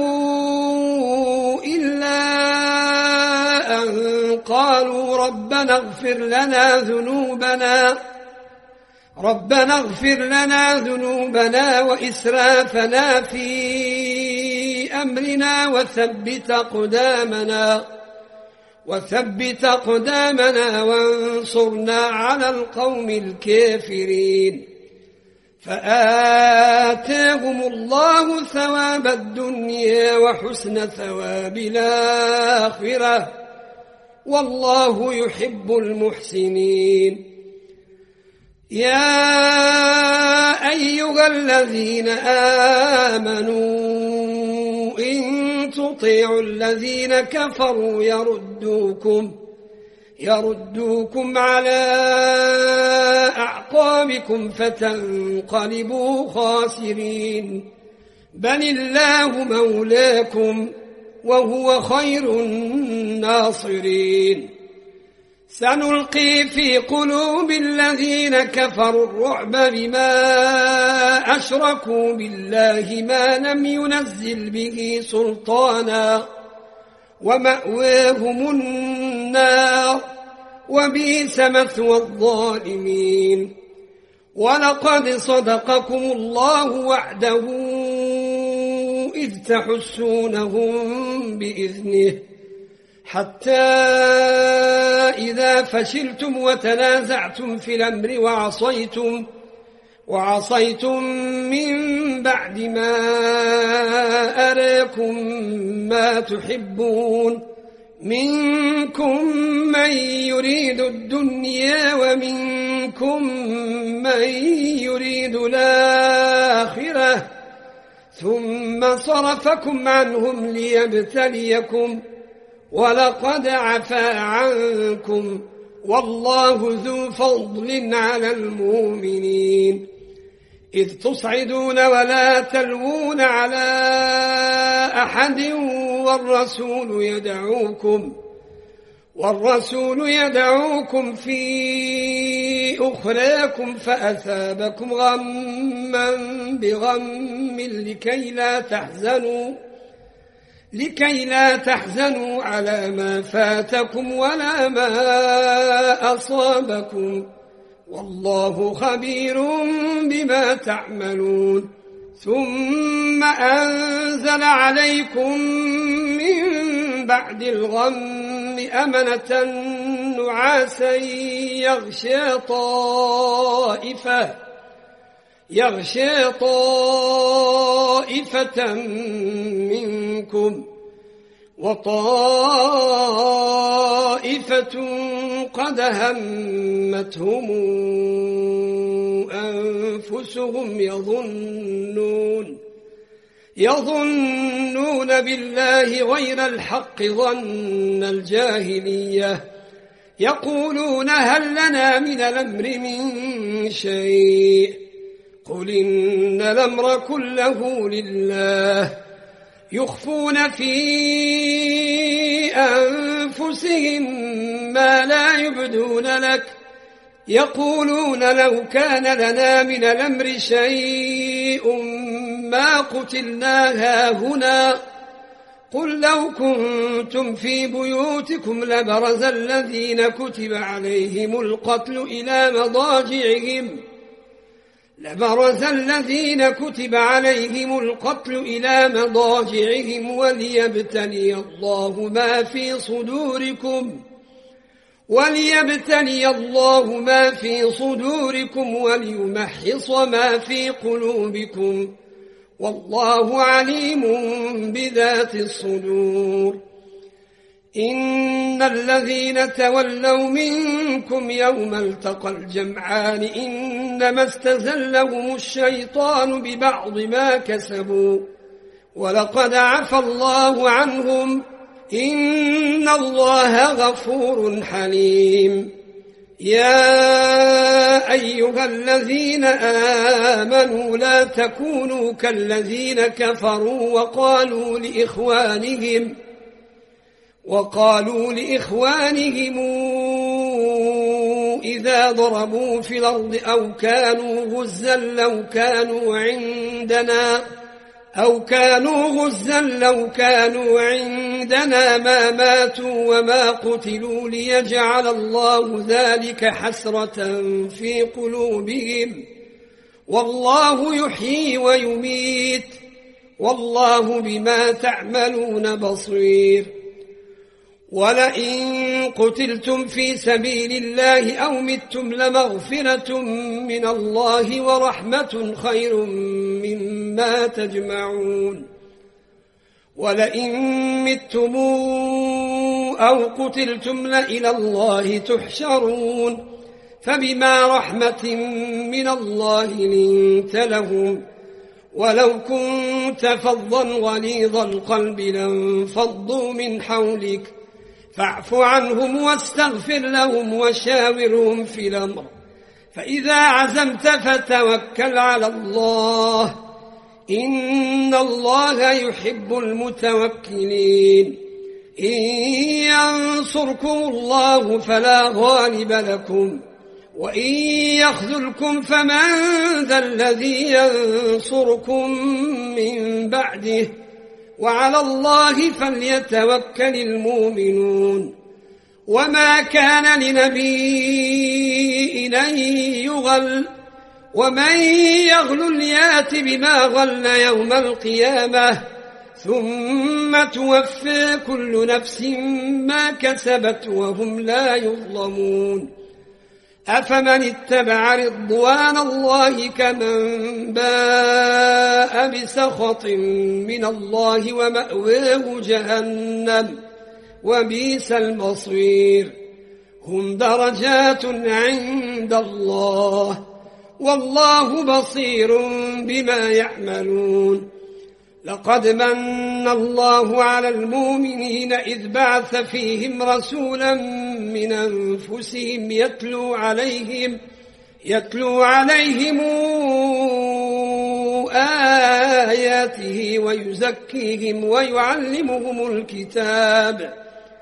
إلا أن قالوا ربنا اغفر لنا ذنوبنا ربنا اغفر لنا ذنوبنا وإسرافنا في أمرنا وثبت قدامنا وثبت قدامنا وانصرنا على القوم الكافرين فآتاهم الله ثواب الدنيا وحسن ثواب الآخرة والله يحب المحسنين. يا أيها الذين آمنوا إن تطيعوا الذين كفروا يردوكم يردوكم على أعقابكم فتنقلبوا خاسرين. بل الله مولاكم وهو خير الناصرين. سنلقي في قلوب الذين كفروا الرعب بما أشركوا بالله ما لم ينزل به سلطانا ومأواهم النار وبئس مثوى الظالمين. ولقد صدقكم الله وعده إذ تحسونهم بإذنه حتى إذا فشلتم وتنازعتم في الأمر وعصيتم وعصيتم من بعد ما أراكم ما تحبون منكم من يريد الدنيا ومنكم من يريد الآخرة ثم صرفكم عنهم ليبتليكم ولقد عفا عنكم والله ذو فضل على المؤمنين. إذ تصعدون ولا تلوون على أحد والرسول يدعوكم والرسول يدعوكم في أخراكم فأثابكم غما بغم لكي لا تحزنوا لكي لا تحزنوا على ما فاتكم ولا ما أصابكم والله خبير بما تعملون. ثم أنزل عليكم من بعد الغم أمنة نعاسا يغشى طائفة يغشى طائفة منكم وطائفة قد همتهم أنفسهم يظنون يظنون بالله غير الحق ظن الجاهلية يقولون هل لنا من الأمر من شيء قل إن الأمر كله لله يخفون في أنفسهم ما لا يبدون لك يقولون لو كان لنا من الأمر شيء ما قتلنا هاهنا قل لو كنتم في بيوتكم لبرز الذين كتب عليهم القتل إلى مضاجعهم لبرز الذين كتب عليهم القتل إلى مضاجعهم وليبتلي الله ما في صدوركم وليبتلي الله ما في صدوركم وليمحص ما في قلوبكم والله عليم بذات الصدور. إن الذين تولوا منكم يوم التقى الجمعان إنما استزلهم الشيطان ببعض ما كسبوا ولقد عفى الله عنهم إن الله غفور حليم. يا أيها الذين آمنوا لا تكونوا كالذين كفروا وقالوا لإخوانهم وقالوا لإخوانهم إذا ضربوا في الأرض أو كانوا غزا لو كانوا عندنا أو كانوا غزا لو كانوا عندنا ما ماتوا وما قتلوا ليجعل الله ذلك حسرة في قلوبهم والله يحيي ويميت والله بما تعملون بصير. ولئن قتلتم في سبيل الله أو متم لمغفرة من الله ورحمة خير مما تجمعون. ولئن متم أو قتلتم لإلى الله تحشرون فبما رحمة من الله لنت لهم ولو كنت فظا غليظ القلب لانفضوا من حولك فاعف عنهم واستغفر لهم وشاورهم في الأمر فإذا عزمت فتوكل على الله إن الله يحب المتوكلين إن ينصركم الله فلا غالب لكم وإن يخذلكم فمن ذا الذي ينصركم من بعده وعلى الله فليتوكل المؤمنون وما كان لنبي أن يغل ومن يغل يات بما غل يوم القيامة ثم توفى كل نفس ما كسبت وهم لا يظلمون أفمن اتبع رضوان الله كمن باء بسخط من الله ومأواه جهنم وبئس المصير هم درجات عند الله والله بصير بما يعملون لقد من الله على المؤمنين إذ بعث فيهم رسولا من أنفسهم يتلو عليهم يتلو عليهم آياته ويزكيهم ويعلمهم الكتاب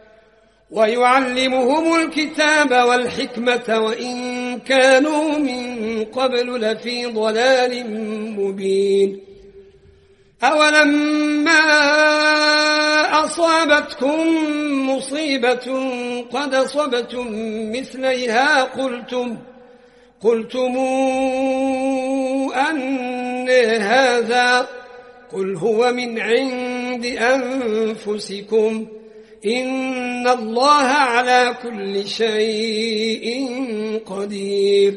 ويعلمهم الكتاب والحكمة وإن كانوا من قبل لفي ضلال مبين أولما أصابتكم مصيبة قد أصبتم مثليها قلتم قلتم أن هذا قل هو من عند أنفسكم إن الله على كل شيء قدير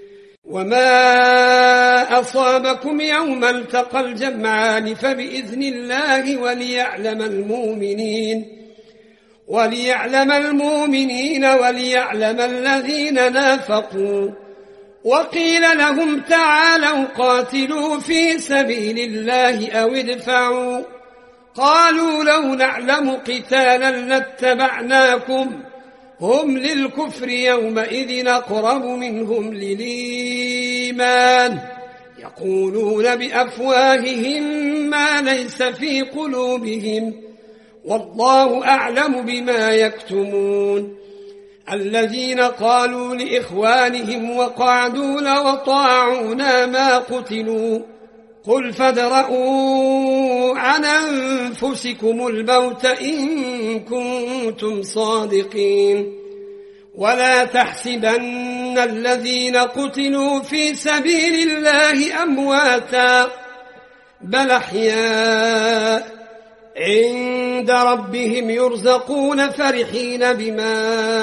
وما أصابكم يوم التقى الجمعان فبإذن الله وليعلم المؤمنين وليعلم المؤمنين وليعلم الذين نافقوا وقيل لهم تعالوا قاتلوا في سبيل الله أو ادفعوا قالوا لو نعلم قتالا لاتبعناكم هم للكفر يومئذ أقرب منهم للإيمان يقولون بأفواههم ما ليس في قلوبهم والله أعلم بما يكتمون الذين قالوا لإخوانهم وقعدوا لو طاعونا ما قتلوا قل فادرءوا عن أنفسكم الموت إن كنتم صادقين ولا تحسبن الذين قتلوا في سبيل الله أمواتا بل أحياء عند ربهم يرزقون فرحين بما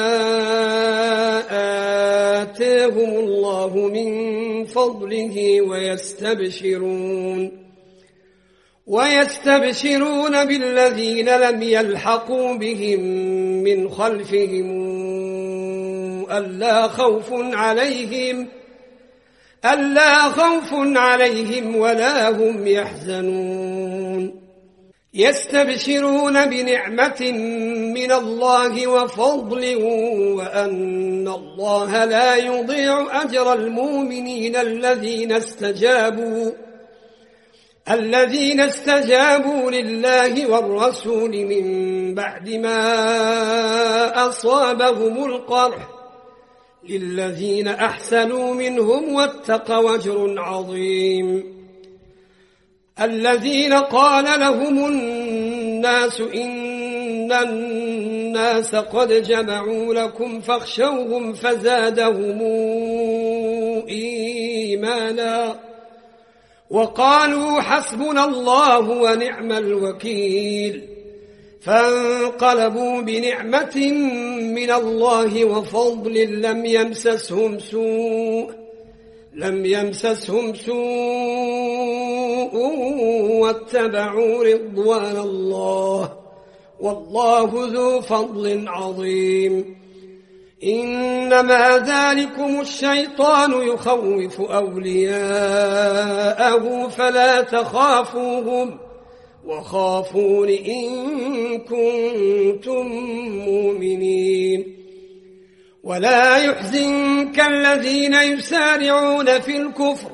آتاهم الله من فضله ويستبشرون ويستبشرون بالذين لم يلحقوا بهم من خلفهم ألا خوف عليهم ألا خوف عليهم ولا هم يحزنون يستبشرون بنعمة من الله وفضل وأن الله لا يضيع أجر المؤمنين الذين استجابوا الذين استجابوا لله والرسول من بعد ما أصابهم القرح للذين أحسنوا منهم واتقوا أجر عظيم الذين قال لهم الناس إن الناس قد جمعوا لكم فاخشوهم فزادهم إيمانا وقالوا حسبنا الله ونعم الوكيل فانقلبوا بنعمة من الله وفضل لم يمسسهم سوء لم يمسسهم سوء واتبعوا رضوان الله والله ذو فضل عظيم. إنما ذلكم الشيطان يخوف أولياءه فلا تخافوهم وخافون إن كنتم مؤمنين. ولا يحزنك الذين يسارعون في الكفر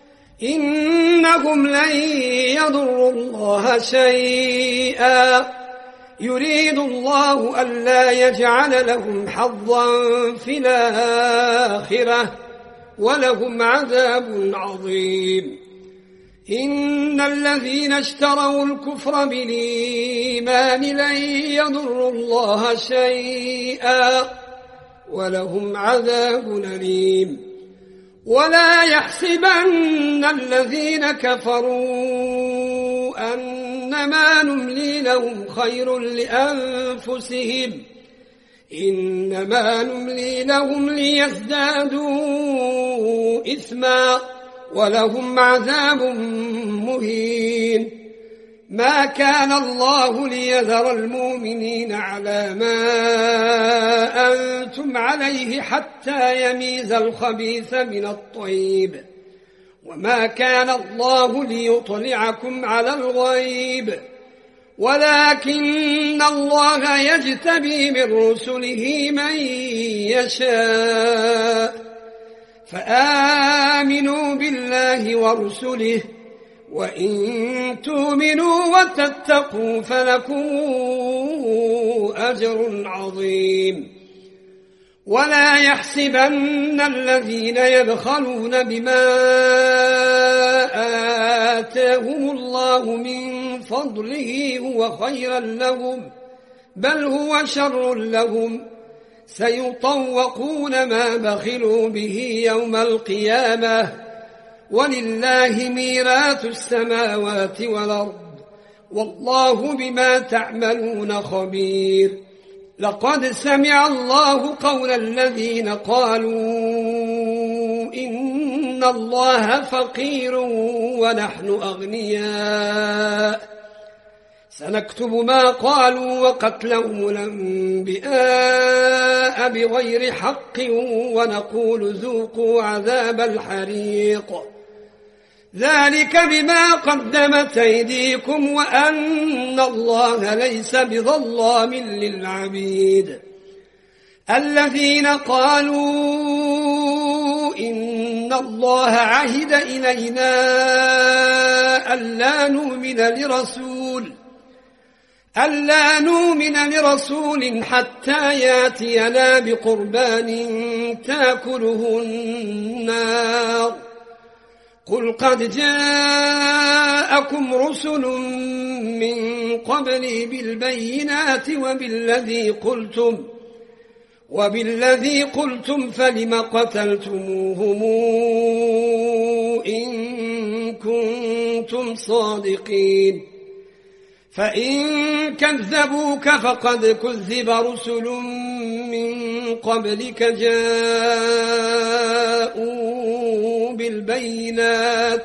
إنهم لن يضروا الله شيئا يريد الله ألا يجعل لهم حظا في الآخرة ولهم عذاب عظيم. إن الذين اشتروا الكفر بالإيمان لن يضروا الله شيئا ولهم عذاب أليم. ولا يحسبن الذين كفروا أنما نملي لهم خير لأنفسهم إنما نملي لهم ليزدادوا إثما ولهم عذاب مهين. ما كان الله ليذر المؤمنين على ما أنتم عليه حتى يميز الخبيث من الطيب وما كان الله ليطلعكم على الغيب ولكن الله يجتبي من رسله من يشاء فآمنوا بالله ورسله وإن تؤمنوا وتتقوا فلكم أجر عظيم. ولا يحسبن الذين يبخلون بما آتاهم الله من فضله هو خيرا لهم بل هو شر لهم سيطوقون ما بخلوا به يوم القيامة ولله ميراث السماوات والأرض والله بما تعملون خبير. لقد سمع الله قول الذين قالوا إن الله فقير ونحن أغنياء سنكتب ما قالوا وقتلهم الأنبياء بغير حق ونقول ذوقوا عذاب الحريق ذلك بما قدمت أيديكم وأن الله ليس بظلام للعبيد. الذين قالوا إن الله عهد إلينا ألا نؤمن لرسول ألا نؤمن لرسول حتى يأتينا بقربان تأكله النار قل قد جاءكم رسل من قبلي بالبينات وبالذي قلتم وبالذي قلتم فلم قتلتموهم إن كنتم صادقين. فإن كذبوك فقد كذب رسل من قبلك جاءوا بالبينات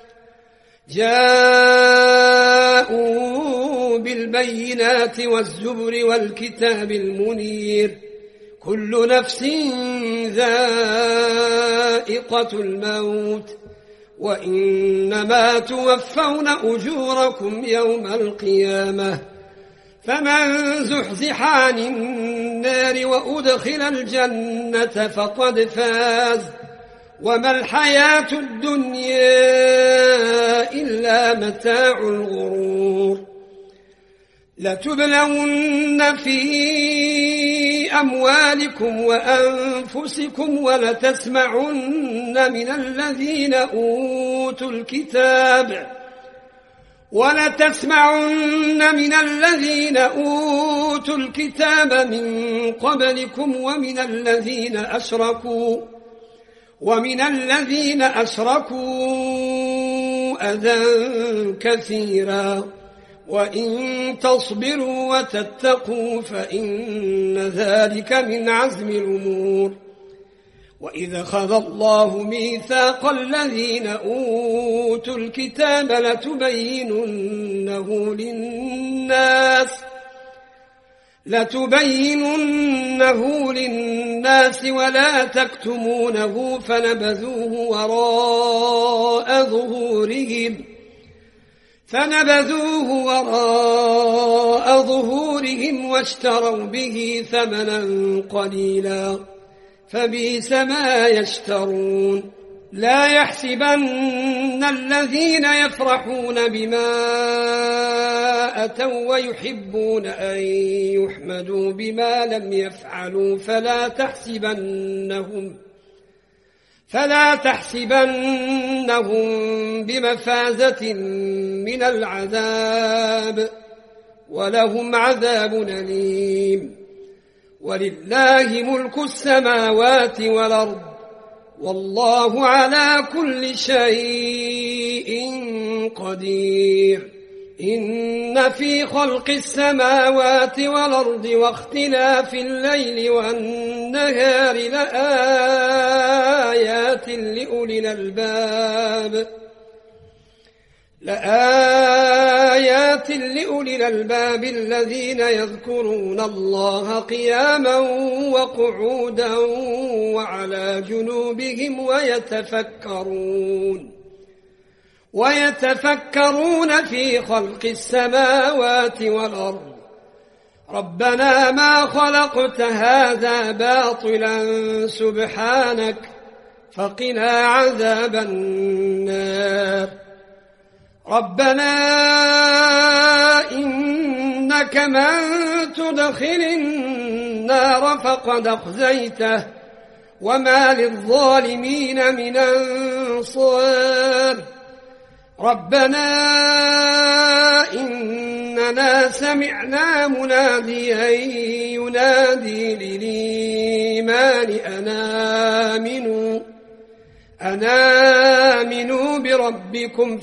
جاءوا بالبينات والزبر والكتاب المنير كل نفس ذائقة الموت وإنما توفون أجوركم يوم القيامة فمن زحزح عن النار وأدخل الجنة فقد فاز وما الحياة الدنيا إلا متاع الغرور. لتبلون في أموالكم وأنفسكم ولتسمعن من الذين أوتوا الكتاب ولتسمعن من الذين أوتوا الكتاب من قبلكم ومن الذين أشركوا ومن الذين أشركوا أذى كثيرا وإن تصبروا وتتقوا فإن ذلك من عزم الأمور. وإذا أخذ الله ميثاق الذين أوتوا الكتاب لتبيننه للناس لتبيننه للناس ولا تكتمونه فنبذوه وراء ظهورهم فنبذوه وراء ظهورهم واشتروا به ثمنا قليلا فبئس ما يشترون لا يحسبن الذين يفرحون بما أتوا ويحبون أن يحمدوا بما لم يفعلوا فلا تحسبنهم فلا تحسبنهم بمفازة من العذاب ولهم عذاب أليم ولله ملك السماوات والأرض والله على كل شيء قدير إن في خلق السماوات والأرض واختلاف الليل والنهار لآيات لأولي الألباب لآيات لأولي الألباب الذين يذكرون الله قياما وقعودا وعلى جنوبهم ويتفكرون ويتفكرون في خلق السماوات والأرض ربنا ما خلقت هذا باطلا سبحانك فقنا عذاب النار ربنا إنك من تدخل النار فقد أخزيته وما للظالمين من أنصار ربنا إننا سمعنا مناديا ينادي للإيمان أن آمنوا أن آمنوا بربكم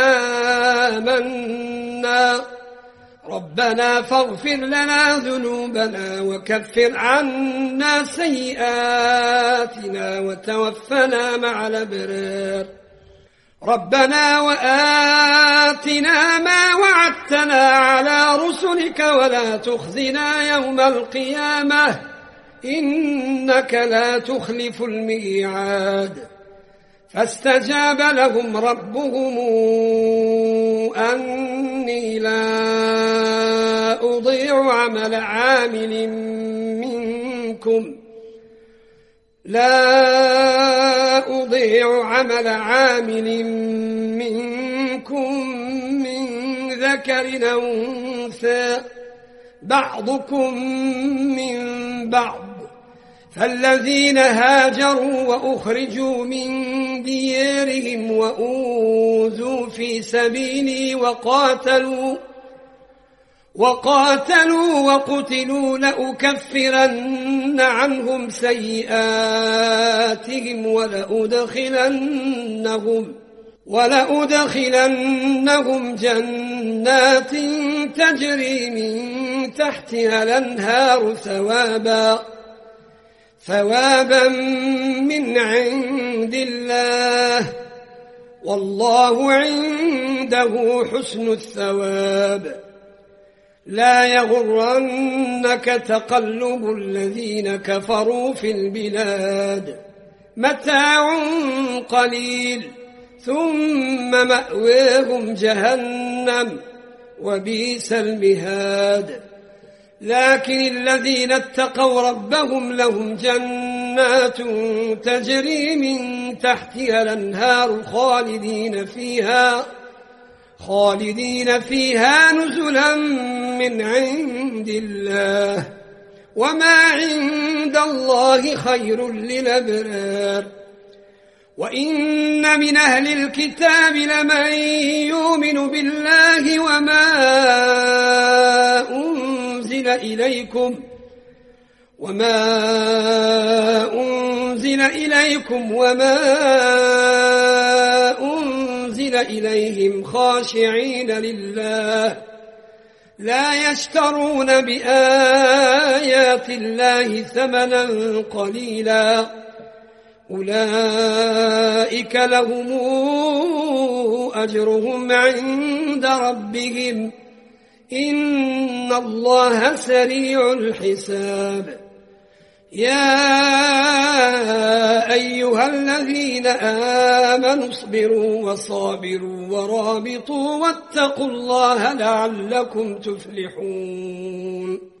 فآمنا ربنا فاغفر لنا ذنوبنا وكفر عنا سيئاتنا وتوفنا مع الأبرار ربنا وآتنا ما وعدتنا على رسلك ولا تخزنا يوم القيامة إنك لا تخلف الميعاد فاستجاب لهم ربهم أني لا أضيع عمل عامل منكم لا أضيع عمل عامل منكم من ذكر أو أنثى بعضكم من بعض فالذين هاجروا وأخرجوا من ديارهم وأوذوا في سبيلي وقاتلوا وقاتلوا وقتلوا لأكفرن عنهم سيئاتهم ولأدخلنهم ولأدخلنهم جنات تجري من تحتها الأنهار ثوابا ثوابا من عند الله والله عنده حسن الثواب لا يغرنك تقلب الذين كفروا في البلاد متاع قليل ثم مأواهم جهنم وبئس المهاد لكن الذين اتقوا ربهم لهم جنات تجري من تحتها الأنهار خالدين فيها خالدين فيها نزلا من عند الله وما عند الله خير للأبرار وإن من أهل الكتاب لمن يؤمن بالله وما أنزل إليكم وما أنزل إليكم وما أنزل إليهم خاشعين لله لا يشترون بآيات الله ثمنا قليلا أولئك لهم أجرهم عند ربهم إن الله سريع الحساب يا أيها الذين آمنوا اصبروا وصابروا ورابطوا واتقوا الله لعلكم تفلحون